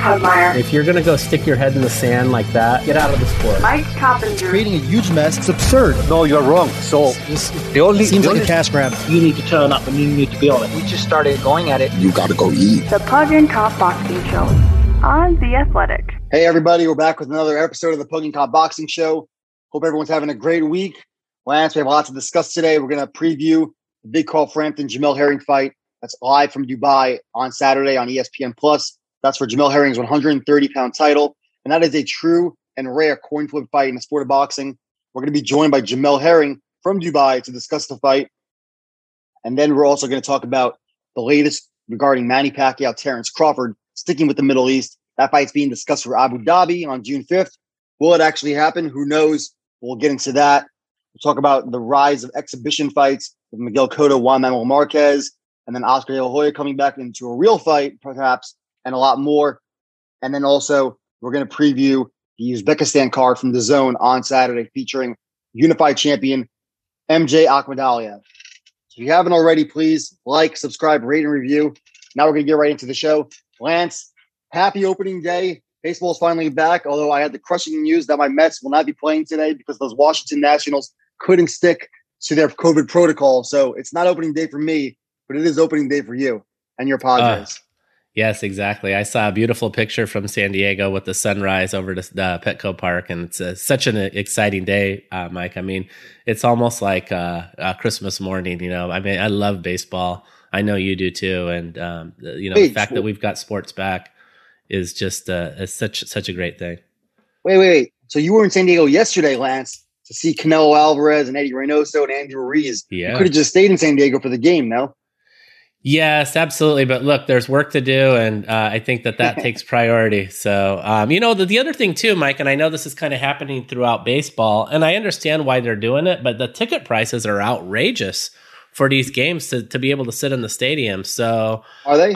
Hubmeyer. If you're going to go stick your head in the sand like that, get out of the sport. Mike Coppinger. Creating a huge mess. It's absurd. No, you're wrong. So seems like a cash grab. You need to turn up and you need to be on it. We just started going at it. You gotta go eat. The Pug and Cop Boxing Show on The Athletic. Hey, everybody. We're back with another episode of the Pug and Cop Boxing Show. Hope everyone's having a great week. Lance, we have a lot to discuss today. We're going to preview the big Carl Frampton Jamel Herring fight. That's live from Dubai on Saturday on ESPN+. That's for Jamel Herring's 130-pound title. And that is a true and rare coin flip fight in the sport of boxing. We're going to be joined by Jamel Herring from Dubai to discuss the fight. And then we're also going to talk about the latest regarding Manny Pacquiao, Terrence Crawford, sticking with the Middle East. That fight's being discussed for Abu Dhabi on June 5th. Will it actually happen? Who knows? We'll get into that. We'll talk about the rise of exhibition fights with Miguel Cotto, Juan Manuel Marquez, and then Oscar De La Hoya coming back into a real fight, perhaps, and a lot more. And then also, we're going to preview the Uzbekistan card from DAZN on Saturday, featuring unified champion MJ Akhmadaliev. So if you haven't already, please like, subscribe, rate, and review. Now we're going to get right into the show. Lance, happy opening day. Baseball is finally back, although I had the crushing news that my Mets will not be playing today because those Washington Nationals couldn't stick to their COVID protocol. So it's not opening day for me, but it is opening day for you and your Padres. Yes, exactly. I saw a beautiful picture from San Diego with the sunrise over to the Petco Park, and it's such an exciting day, Mike. I mean, it's almost like a Christmas morning, you know. I mean, I love baseball. I know you do too. And, the fact that we've got sports back is just such a great thing. Wait. So you were in San Diego yesterday, Lance, to see Canelo Alvarez and Eddie Reynoso and Andrew Ruiz. Yeah. You could have just stayed in San Diego for the game, no? Yes, absolutely. But look, there's work to do, and I think that takes priority. So, the other thing too, Mike, and I know this is kind of happening throughout baseball, and I understand why they're doing it, but the ticket prices are outrageous for these games to be able to sit in the stadium. So are they?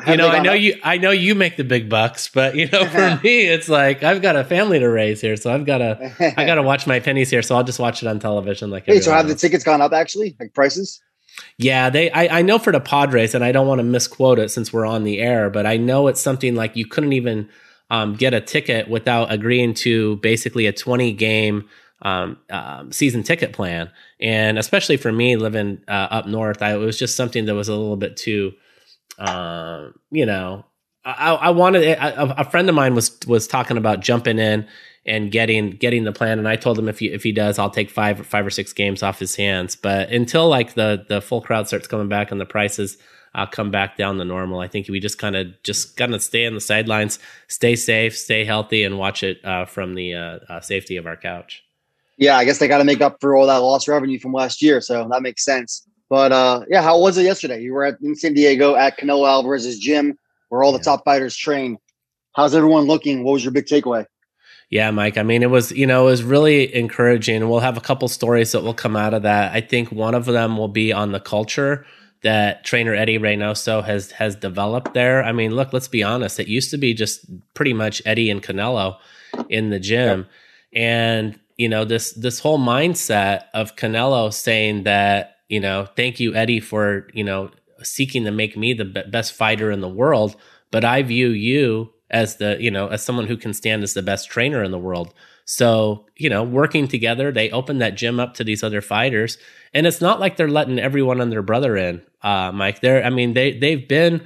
I know you make the big bucks, but for me, it's like I've got a family to raise here, so I got to watch my pennies here. So I'll just watch it on television. So have the tickets gone up actually, like prices? Yeah, I know for the Padres, and I don't want to misquote it since we're on the air, but I know it's something like you couldn't even get a ticket without agreeing to basically a 20-game season ticket plan. And especially for me living up north, it was just something that was a little bit too, I wanted it. A friend of mine was talking about jumping in and getting the plan, and I told him if he does, I'll take five or six games off his hands. But until like the full crowd starts coming back and the prices come back down to normal, I think we just gotta stay on the sidelines, stay safe, stay healthy, and watch it from the safety of our couch. Yeah, I guess they got to make up for all that lost revenue from last year, so that makes sense. But how was it yesterday? You were in San Diego at Canelo Alvarez's gym, where all the top fighters train. How's everyone looking? What was your big takeaway? Yeah, Mike. I mean, it was really encouraging, and we'll have a couple stories that will come out of that. I think one of them will be on the culture that trainer Eddie Reynoso has developed there. I mean, look, let's be honest. It used to be just pretty much Eddie and Canelo in the gym, and this whole mindset of Canelo saying that, thank you, Eddie, for seeking to make me the best fighter in the world, but I view you as as someone who can stand as the best trainer in the world. So, working together, they opened that gym up to these other fighters, and it's not like they're letting everyone and their brother in, Mike. They've been,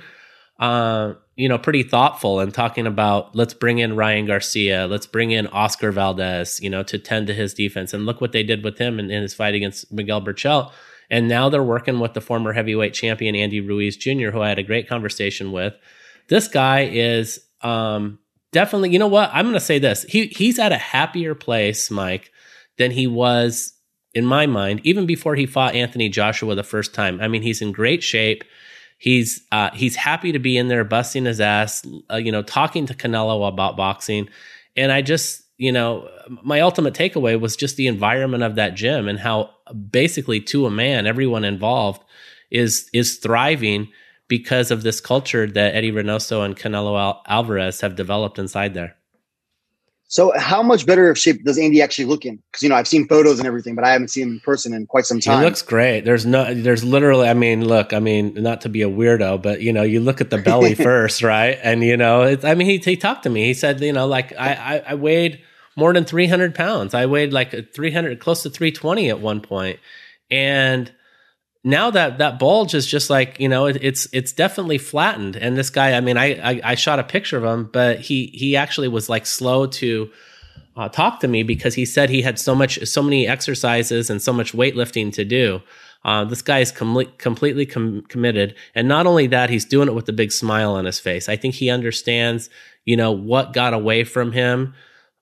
pretty thoughtful and talking about, let's bring in Ryan Garcia, let's bring in Oscar Valdez, to tend to his defense. And look what they did with him in his fight against Miguel Burchell. And now they're working with the former heavyweight champion, Andy Ruiz Jr., who I had a great conversation with. This guy is definitely, you know what? I'm going to say this. He's at a happier place, Mike, than he was, in my mind, even before he fought Anthony Joshua the first time. I mean, he's in great shape. He's happy to be in there, busting his ass, talking to Canelo about boxing. And I just, my ultimate takeaway was just the environment of that gym and how basically to a man, everyone involved is thriving because of this culture that Eddie Reynoso and Canelo Alvarez have developed inside there. So how much better of shape does Andy actually look in? Because, I've seen photos and everything, but I haven't seen him in person in quite some time. He looks great. There's literally, not to be a weirdo, but, you look at the belly first, right? And, he talked to me. He said, I weighed more than 300 pounds. I weighed like 300, close to 320 at one point. And now that bulge is just like, it's definitely flattened. And this guy, I shot a picture of him, but he actually was like slow to talk to me because he said he had so many exercises and so much weightlifting to do. This guy is completely committed. And not only that, he's doing it with a big smile on his face. I think he understands, what got away from him.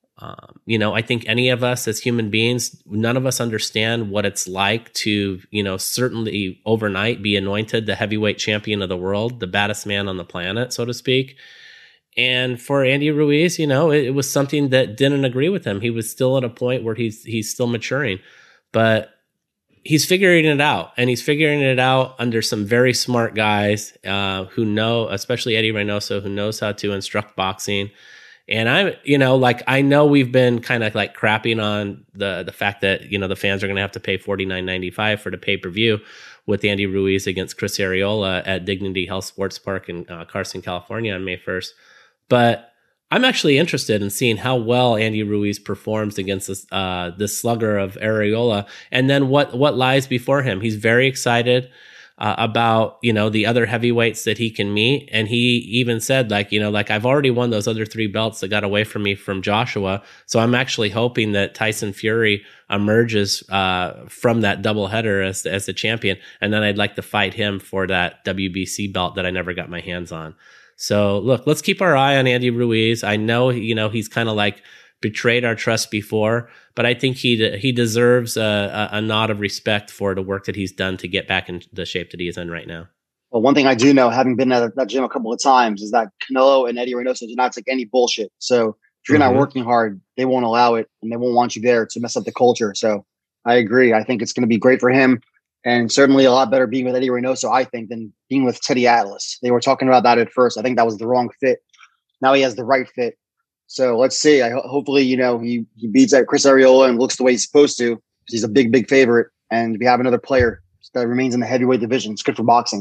I think any of us as human beings, none of us understand what it's like to, certainly overnight be anointed the heavyweight champion of the world, the baddest man on the planet, so to speak. And for Andy Ruiz, it was something that didn't agree with him. He was still at a point where he's still maturing, but he's figuring it out, and he's figuring it out under some very smart guys who know, especially Eddie Reynoso, who knows how to instruct boxing. And I know we've been kind of like crapping on the fact that, the fans are going to have to pay $49.95 for the pay-per-view with Andy Ruiz against Chris Arreola at Dignity Health Sports Park in Carson, California on May 1st. But I'm actually interested in seeing how well Andy Ruiz performs against this slugger of Arreola, and then what lies before him. He's very excited about, the other heavyweights that he can meet. And he even said, I've already won those other 3 belts that got away from me from Joshua. So I'm actually hoping that Tyson Fury emerges from that doubleheader as the champion. And then I'd like to fight him for that WBC belt that I never got my hands on. So look, let's keep our eye on Andy Ruiz. I know, he's kind of like betrayed our trust before, but I think he deserves a nod of respect for the work that he's done to get back in the shape that he is in right now. Well, one thing I do know, having been at that gym a couple of times, is that Canelo and Eddie Reynoso do not take any bullshit. So if you're not working hard, they won't allow it, and they won't want you there to mess up the culture. So I agree. I think it's going to be great for him, and certainly a lot better being with Eddie Reynoso, I think, than being with Teddy Atlas. They were talking about that at first. I think that was the wrong fit. Now he has the right fit. So let's see. Hopefully, he beats out Chris Arreola and looks the way he's supposed to. He's a big, big favorite. And we have another player that remains in the heavyweight division. It's good for boxing.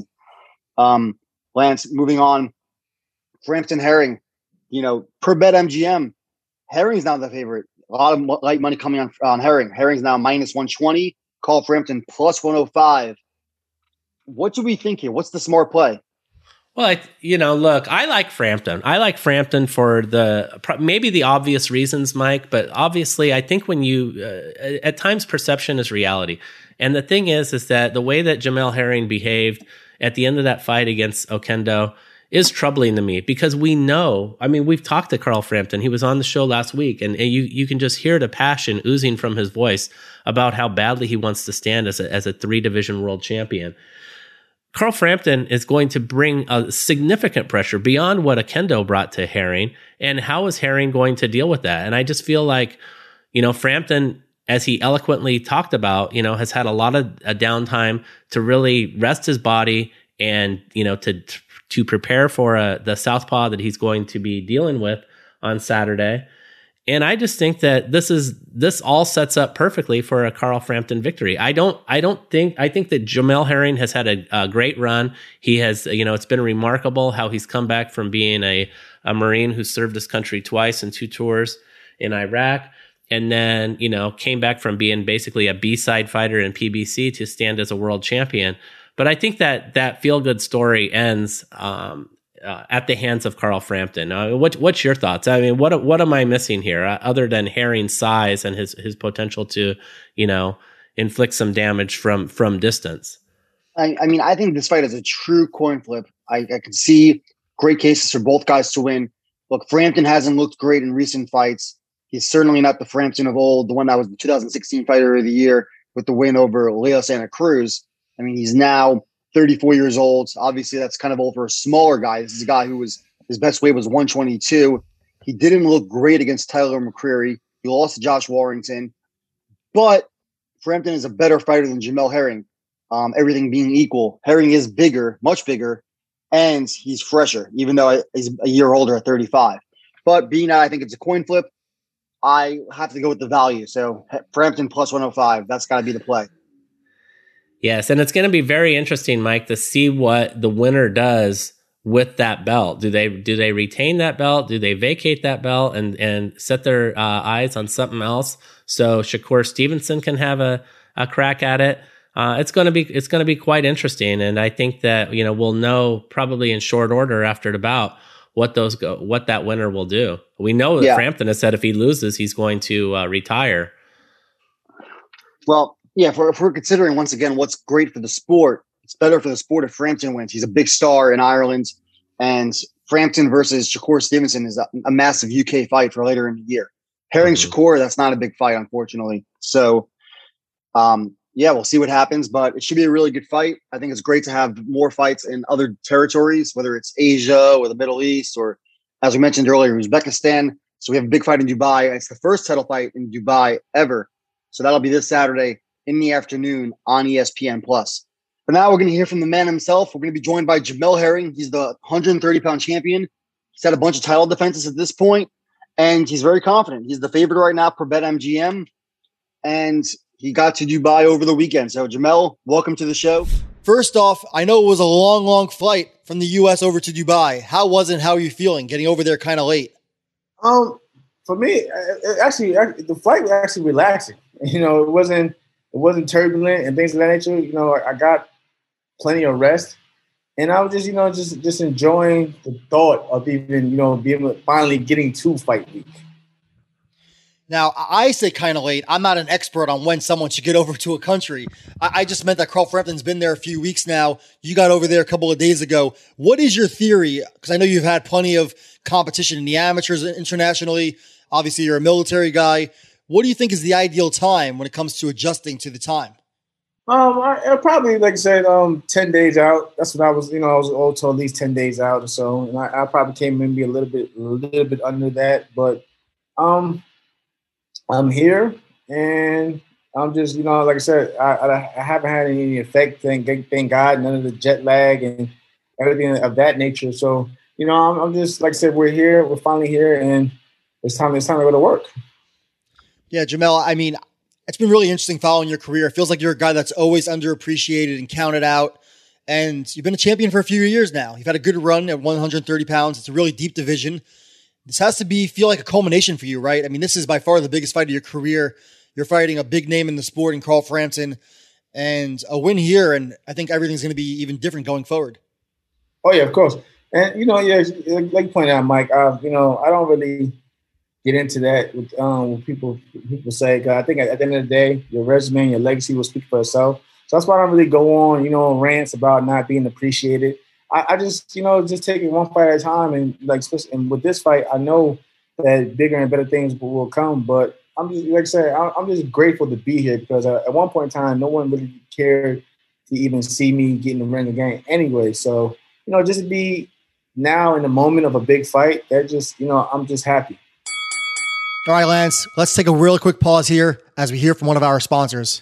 Lance, moving on. Frampton Herring, per bet MGM, Herring's now the favorite. A lot of light money coming on Herring. Herring's now minus 120. Call Frampton plus 105. What do we think here? What's the smart play? Well, look, I like Frampton. I like Frampton for maybe the obvious reasons, Mike, but obviously I think when at times perception is reality. And the thing is that the way that Jamel Herring behaved at the end of that fight against Oquendo is troubling to me, because we know, we've talked to Carl Frampton. He was on the show last week, and you can just hear the passion oozing from his voice about how badly he wants to stand as a 3-division world champion. Carl Frampton is going to bring a significant pressure beyond what Oquendo brought to Herring. And how is Herring going to deal with that? And I just feel like, Frampton, as he eloquently talked about, has had a lot of downtime to really rest his body and, to prepare for the southpaw that he's going to be dealing with on Saturday. And I just think that this all sets up perfectly for a Carl Frampton victory. I think that Jamel Herring has had a great run. He has, it's been remarkable how he's come back from being a Marine who served his country twice in 2 tours in Iraq. And then, came back from being basically a B-side fighter in PBC to stand as a world champion. But I think that feel-good story ends at the hands of Carl Frampton. What's your thoughts? What am I missing here other than Herring's size and his potential to, inflict some damage from distance? I think this fight is a true coin flip. I can see great cases for both guys to win. Look, Frampton hasn't looked great in recent fights. He's certainly not the Frampton of old, the one that was the 2016 Fighter of the Year with the win over Leo Santa Cruz. He's now 34 years old. Obviously, that's kind of old for a smaller guy. This is a guy who his best weight was 122. He didn't look great against Tyler McCreary. He lost to Josh Warrington. But Frampton is a better fighter than Jamel Herring. Everything being equal, Herring is bigger, much bigger, and he's fresher, even though he's a year older at 35. But being that I think it's a coin flip, I have to go with the value. So Frampton plus 105. That's got to be the play. Yes, and it's going to be very interesting, Mike, to see what the winner does with that belt. Do they retain that belt? Do they vacate that belt and set their eyes on something else so Shakur Stevenson can have a crack at it? It's going to be quite interesting, and I think that we'll know probably in short order after the bout what that winner will do. We know that Frampton has said if he loses, he's going to retire. Well, yeah, if we're considering, once again, what's great for the sport, it's better for the sport if Frampton wins. He's a big star in Ireland, and Frampton versus Shakur Stevenson is a massive UK fight for later in the year. Herring Shakur, that's not a big fight, unfortunately. So, we'll see what happens, but it should be a really good fight. I think it's great to have more fights in other territories, whether it's Asia or the Middle East, or, as we mentioned earlier, Uzbekistan. So we have a big fight in Dubai. It's the first title fight in Dubai ever. So that'll be this Saturday in the afternoon on ESPN+. But now we're going to hear from the man himself. We're going to be joined by Jamel Herring. He's the 130-pound champion. He's had a bunch of title defenses at this point, and he's very confident. He's the favorite right now per BetMGM, and he got to Dubai over the weekend. So, Jamel, welcome to the show. First off, I know it was a long flight from the U.S. over to Dubai. How was it and how are you feeling getting over there kind of late? For me, the flight was actually relaxing. It wasn't turbulent and things of that nature. I got plenty of rest, and I was just enjoying the thought of even finally getting to fight week. Now, I say kind of late. I'm not an expert on when someone should get over to a country. I just meant that Carl Frampton's been there a few weeks now. You got over there a couple of days ago. What is your theory? Because I know you've had plenty of competition in the amateurs internationally. Obviously, you're a military guy. What do you think is the ideal time when it comes to adjusting to the time? I probably, like I said, 10 days out. That's what I was all told, at least 10 days out or so. And I probably came maybe a little bit under that. But I'm here, and I'm just, like I said, I haven't had any effect. Thank God, none of the jet lag and everything of that nature. So, I'm just, like I said, we're here. We're finally here, and it's time to go to work. Yeah, Jamel, I mean, it's been really interesting following your career. It feels like you're a guy that's always underappreciated and counted out. And you've been a champion for a few years now. You've had a good run at 130 pounds. It's a really deep division. This has to feel like a culmination for you, right? I mean, this is by far the biggest fight of your career. You're fighting a big name in the sport in Carl Frampton, and a win here, and I think everything's going to be even different going forward. Oh, yeah, of course. And, like you pointed out, Mike, I don't really get into that with what people say. Cause I think at the end of the day, your resume and your legacy will speak for itself. So that's why I don't really go on, rants about not being appreciated. I just, just take it one fight at a time. And and with this fight, I know that bigger and better things will come. But I'm just, like I said, I'm just grateful to be here because at one point in time, no one really cared to even see me get in the ring again anyway. So, just to be now in the moment of a big fight, that just, I'm just happy. All right, Lance, let's take a real quick pause here as we hear from one of our sponsors.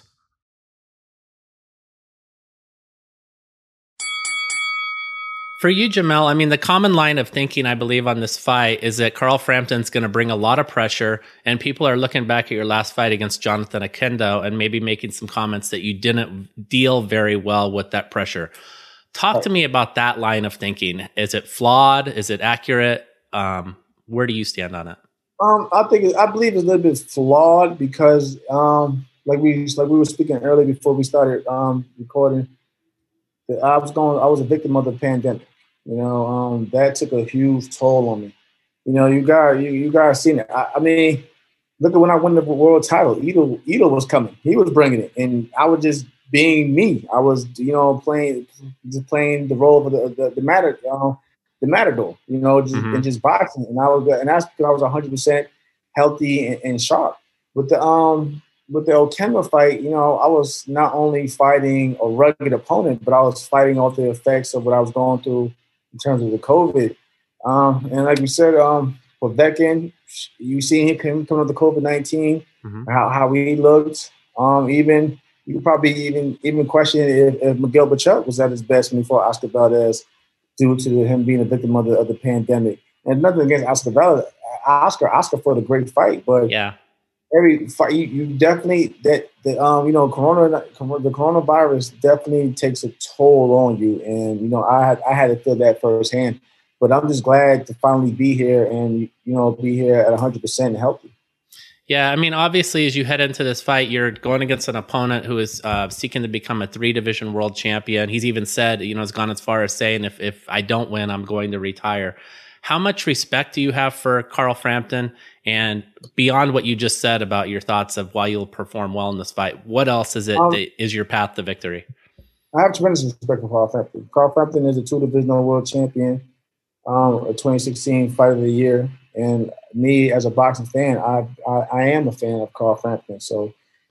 For you, Jamel, I mean, the common line of thinking, I believe, on this fight is that Carl Frampton's going to bring a lot of pressure, and people are looking back at your last fight against Jonathan Oquendo and maybe making some comments that you didn't deal very well with that pressure. Talk to me about that line of thinking. Is it flawed? Is it accurate? Where do you stand on it? I believe it's a little bit flawed because, like we were speaking earlier before we started recording, I was a victim of the pandemic. That took a huge toll on me. You guys seen it. I mean, look at when I won the world title. Ito was coming. He was bringing it, and I was just being me. I was, playing the role of the matador. And just boxing. And that's because I was 100% healthy and sharp. With the Oquendo fight, I was not only fighting a rugged opponent, but I was fighting off the effects of what I was going through in terms of the COVID. And like you said, for Vekin, you see him coming up with the COVID-19, how he looked. Even you could probably even question if Miguel Bachuk was at his best when he fought Oscar Valdez due to him being a victim of the pandemic. And nothing against Oscar Vela. Oscar fought a great fight, but every fight you definitely the coronavirus definitely takes a toll on you, and I had to feel that firsthand. But I'm just glad to finally be here and be here at 100% healthy. Yeah, I mean, obviously, as you head into this fight, you're going against an opponent who is seeking to become a 3-division world champion. He's even said, has gone as far as saying, if I don't win, I'm going to retire. How much respect do you have for Carl Frampton? And beyond what you just said about your thoughts of why you'll perform well in this fight, what else is is your path to victory? I have tremendous respect for Carl Frampton. Carl Frampton is a 2-divisional world champion, a 2016 Fight of the Year. And me, as a boxing fan, I am a fan of Carl Frampton. So,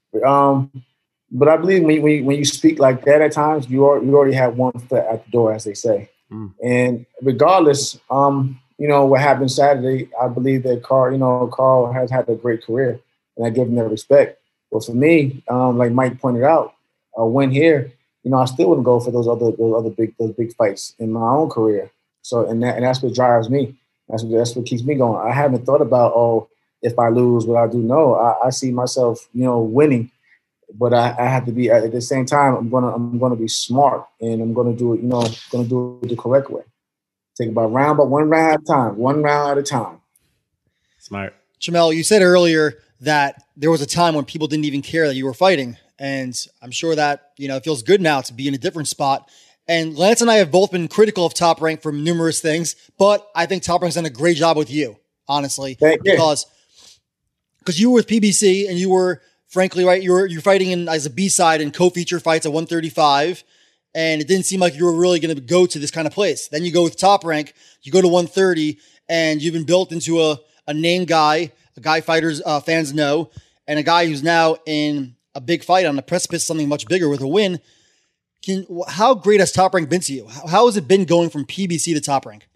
but I believe when you speak like that at times, you already have one foot at the door, as they say. And regardless, what happened Saturday, I believe that Carl has had a great career, and I give him that respect. But for me, like Mike pointed out, a win here, I still wouldn't go for those big fights in my own career. So, and that's what drives me. That's what keeps me going. I haven't thought about, if I lose, what I do. No, I see myself, winning, but I have to be at the same time. I'm gonna be smart, and I'm gonna do it. Gonna do it the correct way. Take about one round at a time. Smart. Jamel, you said earlier that there was a time when people didn't even care that you were fighting, and I'm sure that it feels good now to be in a different spot. And Lance and I have both been critical of Top Rank for numerous things, but I think Top Rank's done a great job with you, honestly, because you were with PBC and you were, frankly, right, you're fighting as a B-side in co-feature fights at 135, and it didn't seem like you were really going to go to this kind of place. Then you go with Top Rank, you go to 130, and you've been built into a name guy, a guy fighters fans know, and a guy who's now in a big fight on the precipice of something much bigger with a win. How great has Top Rank been to you? How has it been going from PBC to Top Rank?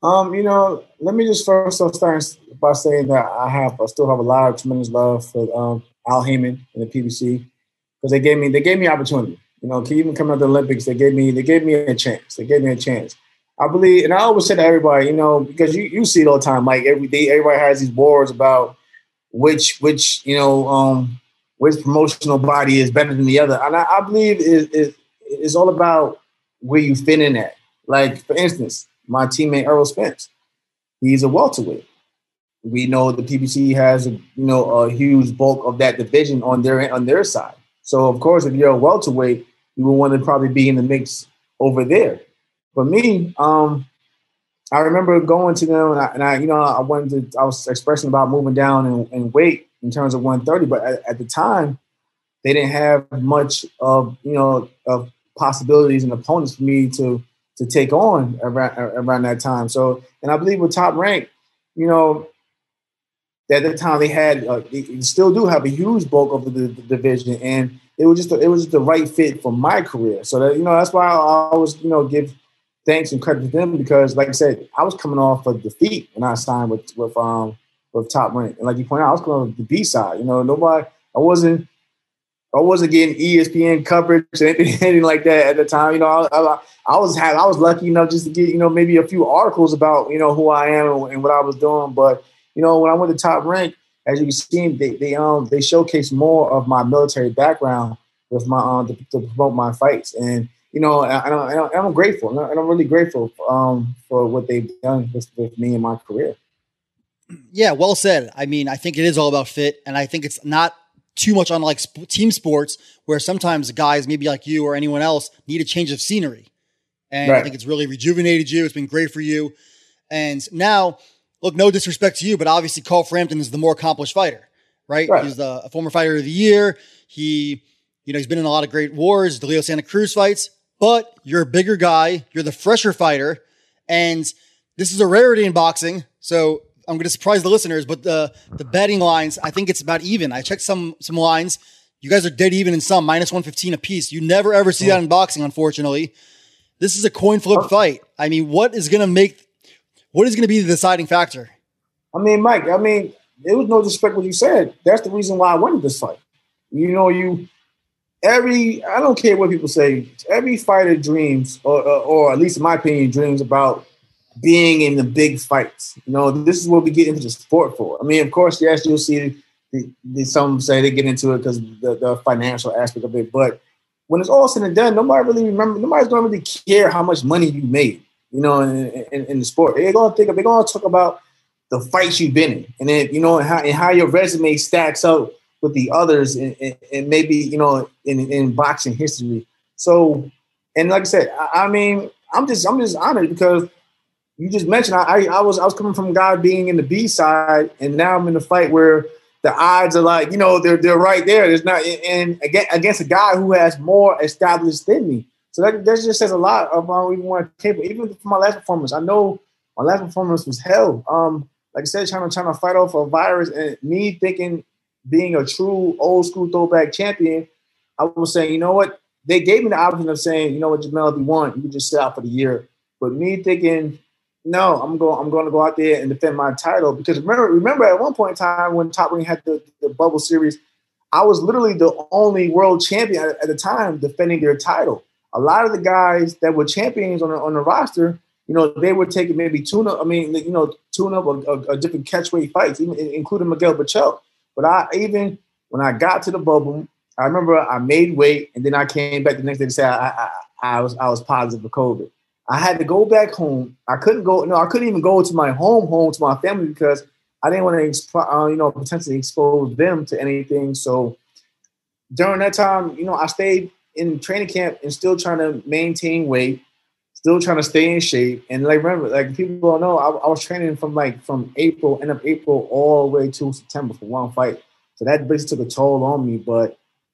Let me just first start by saying that I still have a lot of tremendous love for Al Heyman and the PBC, because they gave me opportunity. Even coming out the Olympics, they gave me a chance. I believe, and I always say to everybody, because you see it all the time, like every day, everybody has these wars about which promotional body is better than the other, and I believe it's all about where you fit in at. Like, for instance, my teammate Errol Spence, he's a welterweight. We know the PBC has a huge bulk of that division on their side. So of course, if you're a welterweight, you would want to probably be in the mix over there. For me, I remember going to them, and I was expressing about moving down in weight in terms of 130, but at the time, they didn't have much of possibilities and opponents for me to take on around that time. So, and I believe with Top Rank, at the time they still do have a huge bulk of the division, and it was just the right fit for my career. So that, that's why I always give thanks and credit to them, because like I said, I was coming off a defeat when I signed with Top Rank, and like you pointed out, I was coming off the B side. I wasn't getting ESPN coverage or anything like that at the time. I was lucky enough just to get maybe a few articles about who I am and what I was doing. But when I went to Top Rank, as you can see, they showcase more of my military background with my to promote my fights, and I'm grateful, and I'm really grateful for what they've done with me in my career. Yeah, well said. I mean, I think it is all about fit, and I think it's not too much on like team sports, where sometimes guys maybe like you or anyone else need a change of scenery. And right. I think it's really rejuvenated you. It's been great for you. And now, look, no disrespect to you, but obviously Carl Frampton is the more accomplished fighter, right? He's a former fighter of the year. He's been in a lot of great wars, the Leo Santa Cruz fights, but you're a bigger guy. You're the fresher fighter. And this is a rarity in boxing. So I'm going to surprise the listeners, but the betting lines, I think it's about even. I checked some lines. You guys are dead even in some, minus 115 a piece. You never ever see that in boxing, unfortunately. This is a coin flip fight. I mean, what is going to be the deciding factor? I mean, Mike, there was no disrespect what you said. That's the reason why I wanted this fight. I don't care what people say, every fighter dreams, or at least in my opinion, dreams about being in the big fights. You know, this is what we get into the sport for. I mean, of course, yes, you'll see some say they get into it because the financial aspect of it. But when it's all said and done, nobody's going to really care how much money you made, you know, in the sport. They're going to talk about the fights you've been in, and then, you know, and how your resume stacks up with the others, and maybe, you know, in boxing history. So, and like I said, I mean, I'm just honored because you just mentioned I was coming from a guy being in the B side, and now I'm in the fight where the odds are like, you know, they're right there. There's not, and again against a guy who has more established than me. So that just says a lot about even what I'm capable. Even for my last performance, I know my last performance was hell. Like I said, trying to fight off a virus, and me thinking, being a true old school throwback champion, I was saying, you know what? They gave me the option of saying, you know what, Jamel, if you want, you can just sit out for the year. But me thinking, no, I'm going to go out there and defend my title, because remember at one point in time when Top Rank had the bubble series, I was literally the only world champion at the time defending their title. A lot of the guys that were champions on the roster, you know, they were taking maybe tune-up or different catchweight fights, even including Miguel Bachel. But when I got to the bubble, I remember I made weight, and then I came back the next day to say I was positive for COVID. I had to go back home. I couldn't even go to my home to my family, because I didn't want to, potentially expose them to anything. So during that time, you know, I stayed in training camp and still trying to maintain weight, still trying to stay in shape. And like, remember, like people don't know, I was training from end of April all the way to September for one fight. So that basically took a toll on me. But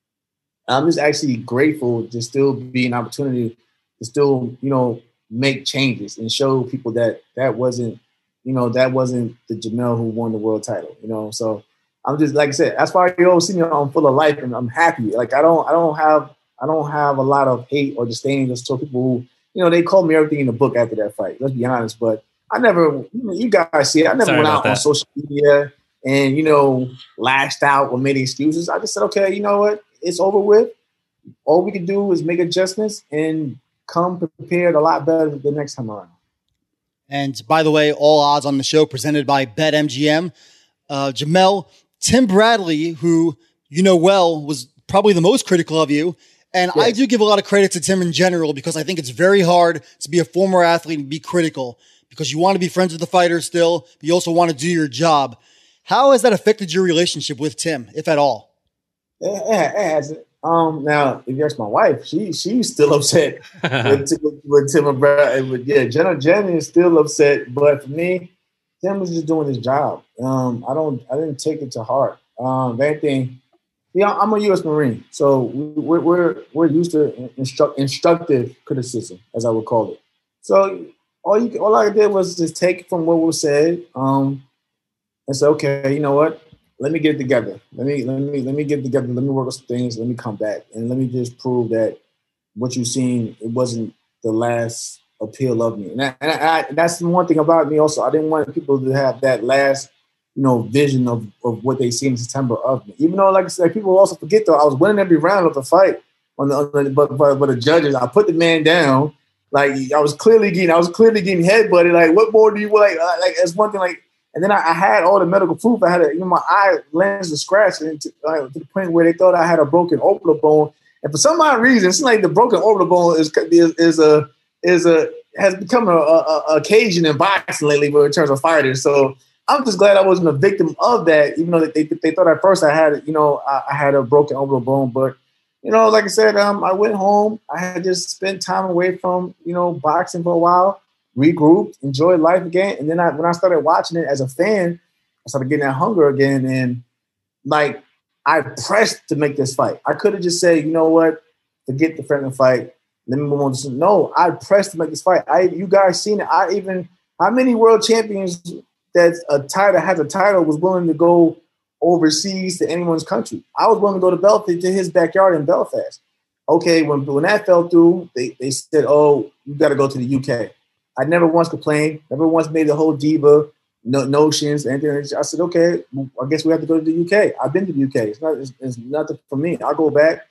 I'm just actually grateful to still be an opportunity to still, you know, make changes and show people that wasn't the Jamel who won the world title, you know. So I'm just, like I said, as far as you always see me, I'm full of life and I'm happy. Like I don't have a lot of hate or disdain just to people who, you know, they called me everything in the book after that fight. Let's be honest, but I never, you guys see it. I never went out on social media and, you know, lashed out or made excuses. I just said, okay, you know what? It's over with. All we can do is make adjustments and come prepared a lot better the next time around. And by the way, all odds on the show presented by BetMGM. Jamel, Tim Bradley, who you know well, was probably the most critical of you. And yes, I do give a lot of credit to Tim in general, because I think it's very hard to be a former athlete and be critical, because you want to be friends with the fighter still, but you also want to do your job. How has that affected your relationship with Tim, if at all? It has. Now, if you ask my wife, she's still upset with Tim and Brad. Yeah, Jenna is still upset. But for me, Tim was just doing his job. I didn't take it to heart. That thing. Yeah, I'm a U.S. Marine, so we're used to instructive criticism, as I would call it. So all I did was just take from what was said, and say, okay, you know what? Let me get it together. Let me get it together. Let me work on some things. Let me come back, and let me just prove that what you've seen, it wasn't the last appeal of me. And that's the one thing about me. Also, I didn't want people to have that last, you know, vision of what they see in September of me. Even though, like I said, people also forget though, I was winning every round of the fight but the judges, I put the man down. Like I was clearly getting headbutted. Like, what more do you like? Like, that's one thing. Like, and then I had all the medical proof. I had my eye lens was scratched to the point where they thought I had a broken orbital bone. And for some odd reason, it's like the broken orbital bone has become a occasion in boxing lately, in terms of fighters. So I'm just glad I wasn't a victim of that, even though they thought at first I had a broken orbital bone. But like I said, I went home. I had just spent time away from boxing for a while, regrouped, enjoyed life again. And then when I started watching it as a fan, I started getting that hunger again. And like, I pressed to make this fight. I could have just said, you know what, forget the friendly fight. Let me move on to something. No, I pressed to make this fight. You guys seen it. How many world champions has a title was willing to go overseas to anyone's country? I was willing to go to Belfast, to his backyard in Belfast. Okay, when that fell through, they said, oh, you got to go to the UK. I never once complained, never once made the whole diva notions. Anything. I said, okay, I guess we have to go to the UK. I've been to the UK. It's nothing for me. I'll go back.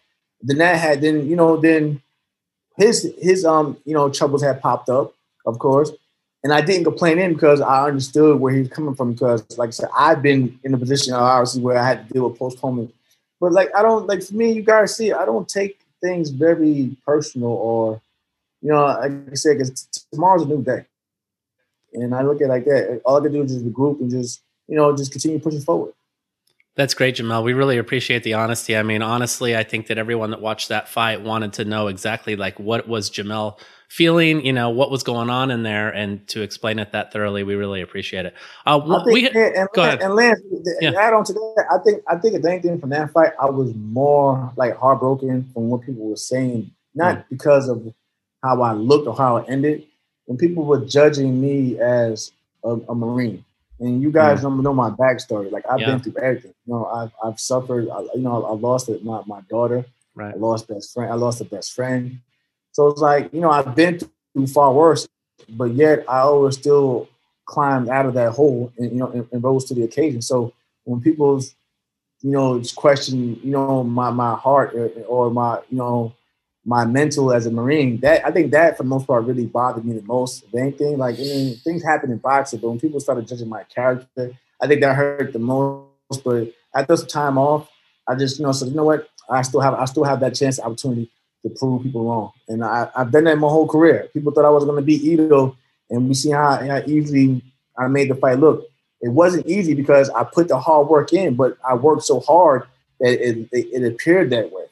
Then his troubles had popped up, of course. And I didn't complain in because I understood where he was coming from. Because, like I said, I've been in a position, obviously, where I had to deal with postponement. But, like, I don't, like, for me, you guys see, I don't take things very personal or, you know, like I said, because tomorrow's a new day. And I look at it like that. All I can do is just regroup and just, you know, just continue pushing forward. That's great, Jamel. We really appreciate the honesty. I mean, honestly, I think that everyone that watched that fight wanted to know exactly like what was Jamel feeling, you know, what was going on in there, and to explain it that thoroughly, we really appreciate it. Go ahead. And Lance, add on to that, I think if anything from that fight, I was more like heartbroken from what people were saying, not because of how I looked or how it ended. When people were judging me as a Marine. And you guys don't know my backstory. Like, I've been through everything. You know, I've suffered. I lost my daughter. Right. I lost best friend. I lost a best friend. So it's like, you know, I've been through far worse, but yet I always still climbed out of that hole and, you know, and rose to the occasion. So when people's, you know, question, you know, my heart or my, you know, my mental as a Marine, that I think that for the most part really bothered me the most. If anything, like, I mean, things happen in boxing, but when people started judging my character, I think that hurt the most. But after some time off, I just, you know, so you know what, I still have that chance, opportunity to prove people wrong, and I've done that my whole career. People thought I was going to beat Ito, and we see how easily I made the fight look. It wasn't easy because I put the hard work in, but I worked so hard that it appeared that way.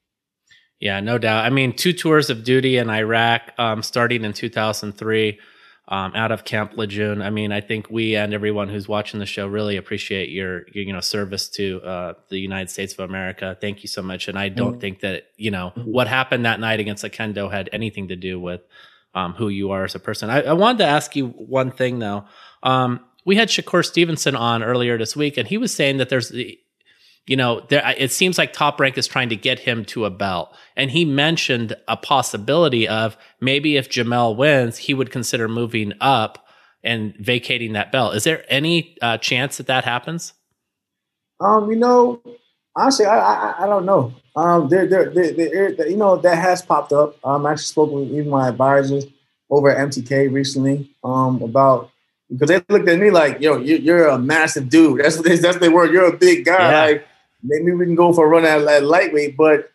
Yeah, no doubt. I mean, 2 tours of duty in Iraq, starting in 2003, out of Camp Lejeune. I mean, I think we and everyone who's watching the show really appreciate your you know, service to the United States of America. Thank you so much. And I don't think that, you know, what happened that night against Oquendo had anything to do with who you are as a person. I wanted to ask you one thing though. We had Shakur Stevenson on earlier this week, and he was saying that there's you know, it seems like Top Rank is trying to get him to a belt. And he mentioned a possibility of maybe if Jamel wins, he would consider moving up and vacating that belt. Is there any chance that happens? You know, honestly, I don't know. You know, that has popped up. I actually spoke with even my advisors over at MTK recently about, because they looked at me like, yo, you're a massive dude. That's their word. You're a big guy. Yeah. Like, maybe we can go for a run at lightweight. But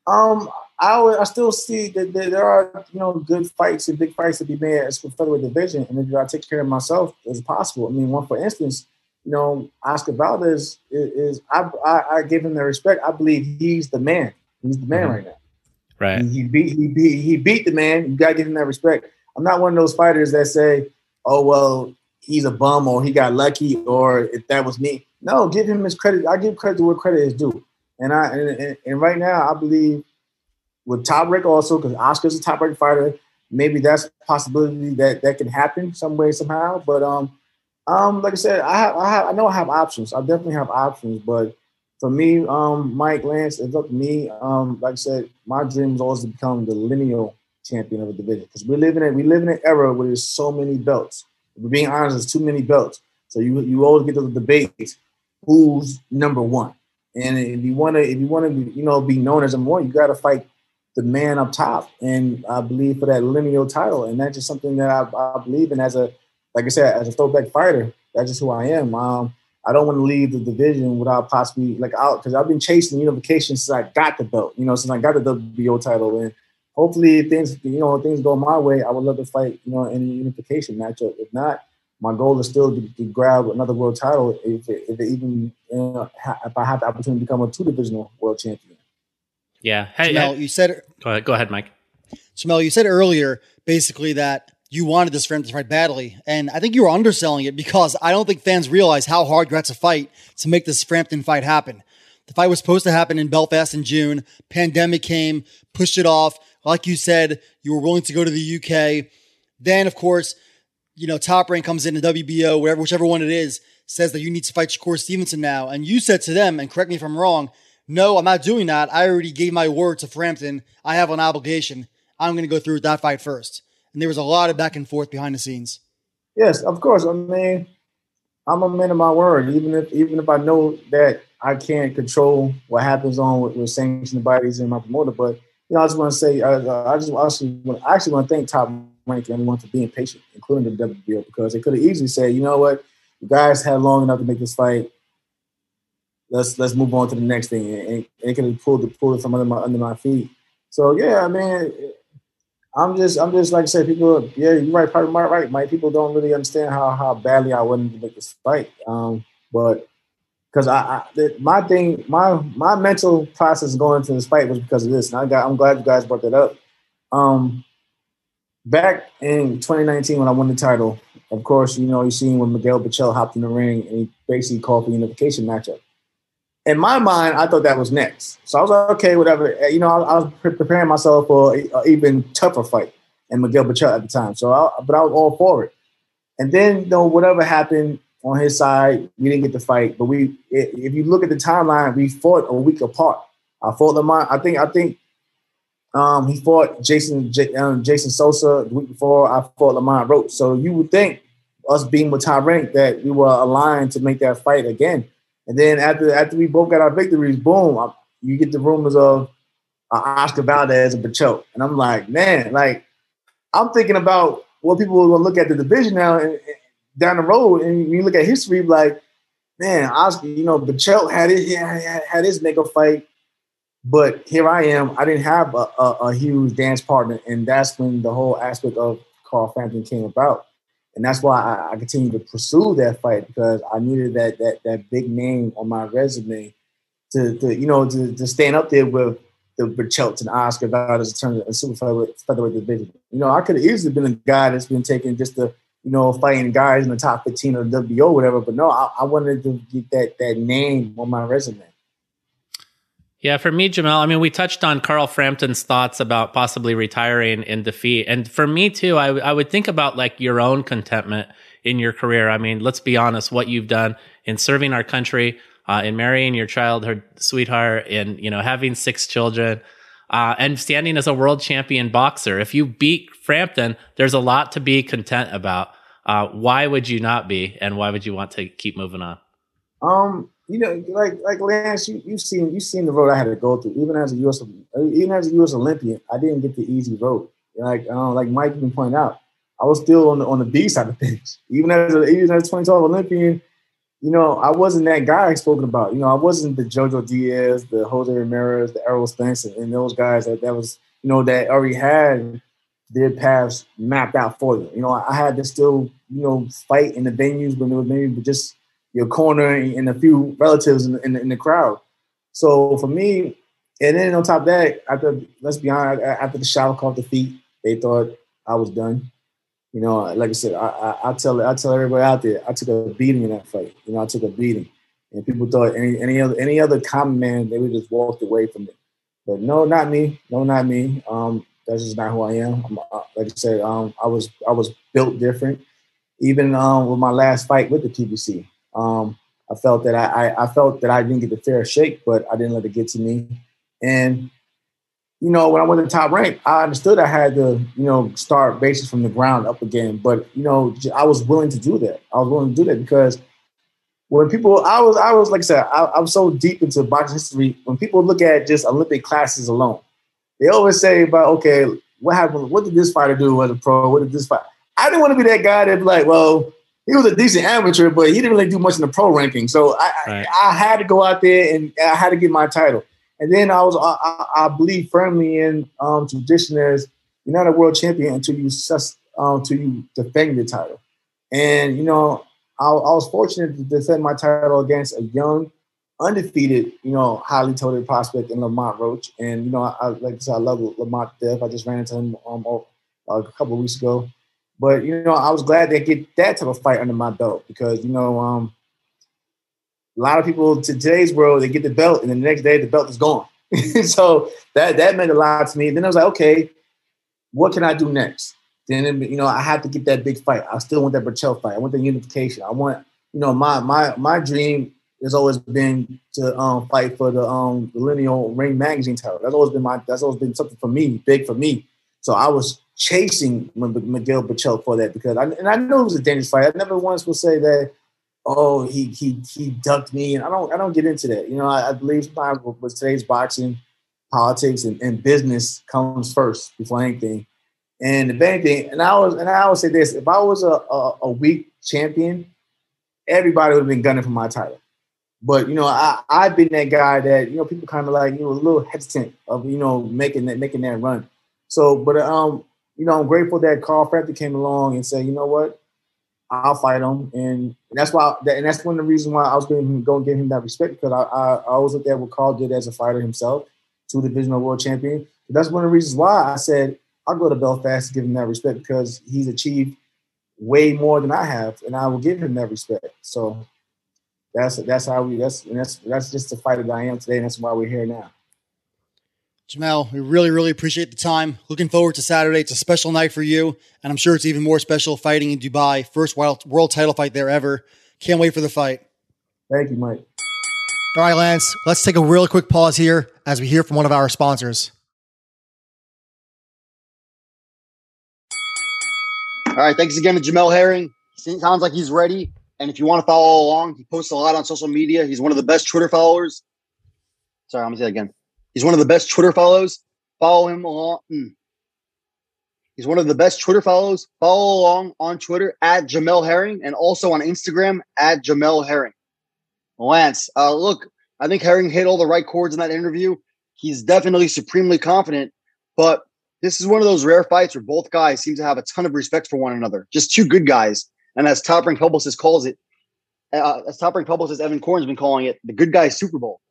I still see that there are, you know, good fights and big fights to be made as for featherweight division. And if I take care of myself as possible, I mean, one for instance, you know, Oscar Valdez is I give him the respect. I believe he's the man. He's the man right now. Right. He beat the man. You gotta give him that respect. I'm not one of those fighters that say, oh well, he's a bum or he got lucky or if that was me. No, give him his credit. I give credit to where credit is due. And right now I believe with Top Rank also, because Oscar's a Top Rank fighter, maybe that's a possibility that can happen some way, somehow. But like I said, I know I have options. I definitely have options. But for me, Mike, Lance, it's up to me. Like I said, my dream is always to become the lineal champion of a division, because we live in an era where there's so many belts. If we're being honest, there's too many belts. So you always get to the debate, who's number one. And if you want to you know, be known as number one, you got to fight the man up top. And I believe for that lineal title, and that's just something that I believe in as a throwback fighter. That's just who I am. I don't want to leave the division without possibly because I've been chasing unification since I got the belt. You know, since I got the WBO title, and hopefully if things go my way, I would love to fight, you know, in a unification matchup. If not, my goal is still to grab another world title if I have the opportunity to become a 2-divisional world champion. Yeah. Hey, Jamel, you said. Go ahead, Mike. Jamel, you said earlier basically that you wanted this Frampton fight badly, and I think you were underselling it, because I don't think fans realize how hard you had to fight to make this Frampton fight happen. The fight was supposed to happen in Belfast in June. Pandemic came, pushed it off. Like you said, you were willing to go to the UK. Then, of course, you know, Top Rank comes in, the WBO, whichever one it is, says that you need to fight Shakur Stevenson now. And you said to them, and correct me if I'm wrong, no, I'm not doing that. I already gave my word to Frampton. I have an obligation. I'm going to go through with that fight first. And there was a lot of back and forth behind the scenes. Yes, of course. I mean, I'm a man of my word. Even if I know that I can't control what happens with sanctioned bodies and my promoter, but you know, I just want to say, I actually want to thank Top rank everyone for being patient, including the WBO, because they could have easily said, you know what, you guys had long enough to make this fight. Let's move on to the next thing, and it could have pulled it from under my feet. So yeah, I mean, I'm just like I said, people. Yeah, you're right, probably right. My people don't really understand how badly I wanted to make this fight. But because my mental process going into this fight was because of this, and I'm glad you guys brought that up. Back in 2019 when I won the title, of course, you seen when Miguel Berchelt hopped in the ring and he basically called for the unification matchup. In my mind, I thought that was next. So I was like, okay, whatever. I was preparing myself for an even tougher fight and Miguel Berchelt at the time. But I was all for it. And then, whatever happened on his side, we didn't get the fight. But if you look at the timeline, we fought a week apart. I fought Lamont. I think he fought Jason Sosa the week before. I fought Lamont Roach. So you would think us being with Top Rank that we were aligned to make that fight again. And then after we both got our victories, boom, you get the rumors of Oscar Valdez and Berchelt. And I'm like, man, I'm thinking about what people are going to look at the division now and down the road. And you look at history, like, man, Oscar, Berchelt had his mega fight. But here I am. I didn't have a huge dance partner. And that's when the whole aspect of Carl Frampton came about. And that's why I continue to pursue that fight, because I needed that big name on my resume to stand up there with the Berchelt and Oscar Valdez in terms of the super featherweight division. I could have easily been a guy that's been taking just the fighting guys in the top 15 of the WBO or whatever. But no, I wanted to get that name on my resume. Yeah, for me, Jamel, I mean, we touched on Carl Frampton's thoughts about possibly retiring in defeat. And for me, too, I would think about your own contentment in your career. I mean, let's be honest, what you've done in serving our country, in marrying your childhood sweetheart, in, having 6 children, and standing as a world champion boxer. If you beat Frampton, there's a lot to be content about. Why would you not be? And why would you want to keep moving on? Like Lance, you've seen the road I had to go through. Even as a U.S. Olympian, I didn't get the easy road. Like Mike even pointed out, I was still on the B side of things. Even as a 2012 Olympian, I wasn't that guy I spoken about. I wasn't the Jojo Diaz, the Jose Ramirez, the Errol Spence, and those guys that was that already had their paths mapped out for them. I had to still fight in the venues when there was maybe just your corner and a few relatives in the crowd. So for me, and then on top of that, let's be honest, after the Shalakov defeat, they thought I was done. Like I said, I tell everybody out there, I took a beating in that fight. I took a beating, and people thought any other common man, they would just walked away from it. But no, not me. No, not me. That's just not who I am. Like I said, I was built different. Even with my last fight with the PBC. I felt that I didn't get the fair shake, but I didn't let it get to me. And when I went to Top Rank, I understood I had to start bases from the ground up again. But I was willing to do that. I was willing to do that because when people, I was like I said, I was so deep into boxing history. When people look at just Olympic classes alone, they always say about, okay, what happened? What did this fighter do as a pro? What did this fight? I didn't want to be that guy that'd be like, well, he was a decent amateur, but he didn't really do much in the pro ranking. So I had to go out there and I had to get my title. And then I believe firmly in tradition as you're not a world champion until you defend the title. And, I was fortunate to defend my title against a young, undefeated, highly touted prospect in Lamont Roach. And, like I said, I love Lamont to death. I just ran into him a couple of weeks ago. But, I was glad to get that type of fight under my belt because, a lot of people to today's world, they get the belt and the next day the belt is gone. So that meant a lot to me. Then I was like, okay, what can I do next? Then, I had to get that big fight. I still want that Berchelt fight. I want the unification. I want, my dream has always been to fight for the Lineal Ring Magazine title. That's always been something for me, big for me. So I was chasing Miguel Berchelt for that because I knew it was a dangerous fight. I never once will say that, oh, he ducked me, and I don't get into that. I believe with today's boxing, politics, and business comes first before anything. And if anything, and I always say this: if I was a weak champion, everybody would have been gunning for my title. But I've been that guy that people kind of like a little hesitant of making that run. So, but I'm grateful that Carl Frampton came along and said, you know what, I'll fight him, and that's why. And that's one of the reasons why I was going to give him that respect, because I always looked at what Carl did as a fighter himself, 2 divisional world champion. But that's one of the reasons why I said I'll go to Belfast to give him that respect, because he's achieved way more than I have, and I will give him that respect. So that's just the fighter that I am today, and that's why we're here now. Jamel, we really, really appreciate the time. Looking forward to Saturday. It's a special night for you, and I'm sure it's even more special fighting in Dubai. First world title fight there ever. Can't wait for the fight. Thank you, Mike. All right, Lance, let's take a real quick pause here as we hear from one of our sponsors. All right, thanks again to Jamel Herring. Sounds like he's ready. And if you want to follow along, he posts a lot on social media. He's one of the best Twitter followers. Sorry, I'm going to say it again. He's one of the best Twitter follows. Follow him along. He's one of the best Twitter follows. Follow along on Twitter at Jamel Herring, and also on Instagram at Jamel Herring. Lance, look, I think Herring hit all the right chords in that interview. He's definitely supremely confident, but this is one of those rare fights where both guys seem to have a ton of respect for one another. Just 2 good guys. And as Top Rank Publicist calls it, as Top Rank Publicist Evan Korn's been calling it, the good guys Super Bowl.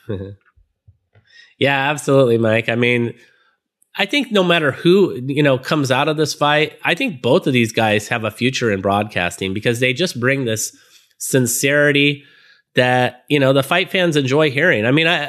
Yeah, absolutely, Mike. I mean, I think no matter who, comes out of this fight, I think both of these guys have a future in broadcasting, because they just bring this sincerity that, the fight fans enjoy hearing. I mean,